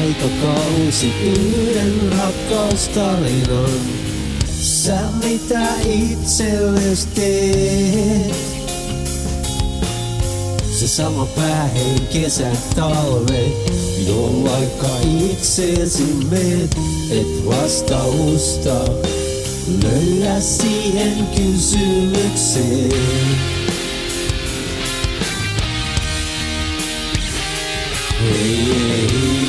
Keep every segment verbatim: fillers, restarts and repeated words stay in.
aikakausi yhden rakkaustarinan. Sä mitä itsellesi teet? Se sama pää, hei kesä, talve, jo vaikka itseesi meet, et vastausta löydä siihen kysymykseen. Hei, hei.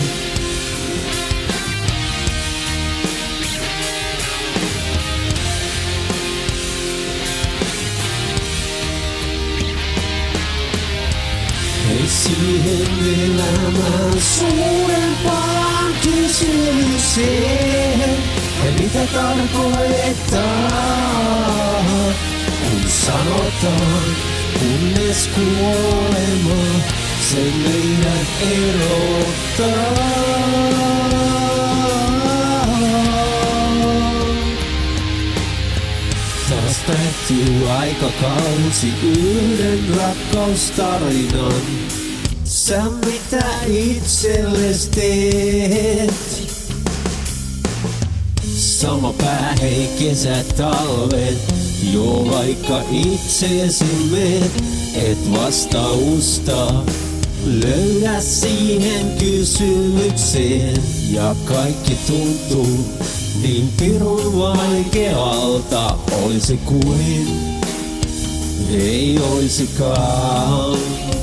Hei siihen elämän suurempaan kysymykseen. Hei mitä tarkoittaa, kun sanotaan, kunnes kuolema se meidät erottaa. Taas päättyy aikakausi yhden rakkaustarinan. Sä mitä itsellesi teet? Sama pää, hei kesä, talvet, jo vaikka itseesi meet, et vastausta löydä siihen kysymykseen. Ja kaikki tuntuu niin pirun vaikealta, olisi kuin ei olisikaan.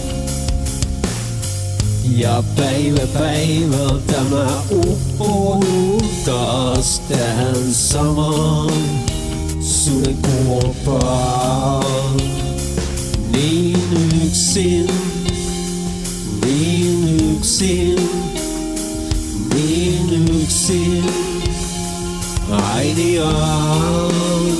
Ja päivä päivältä mä uppoudun taas tähän samaan sudenkuoppaan. Niin yksin, niin yksin, niin yksin, ainiaan.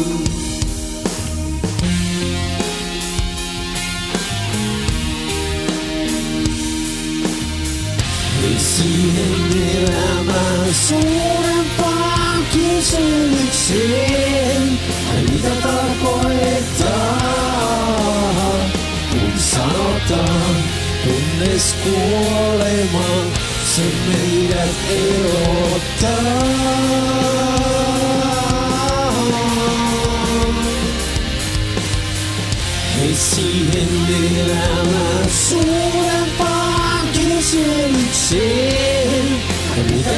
Siihen elämän suurempaan kysymykseen. Mitä tarkoittaa, kun sanotaan, kunnes kuolema se meidät erottaa. Hei siihen elämän suurempaan kysymykseen. Mitä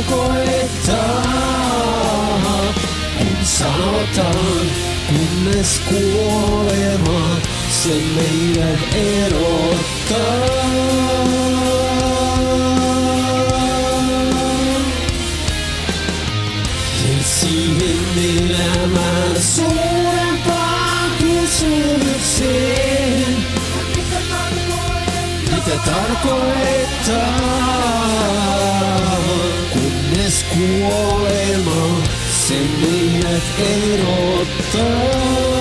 tarkoittaa, kun sanotaan, kunnes kuolema se meidät erottaa. Hei siihen elämän suurempaan kysymykseen. Mitä tarkoittaa, kunnes kuolema se meidät erottaa.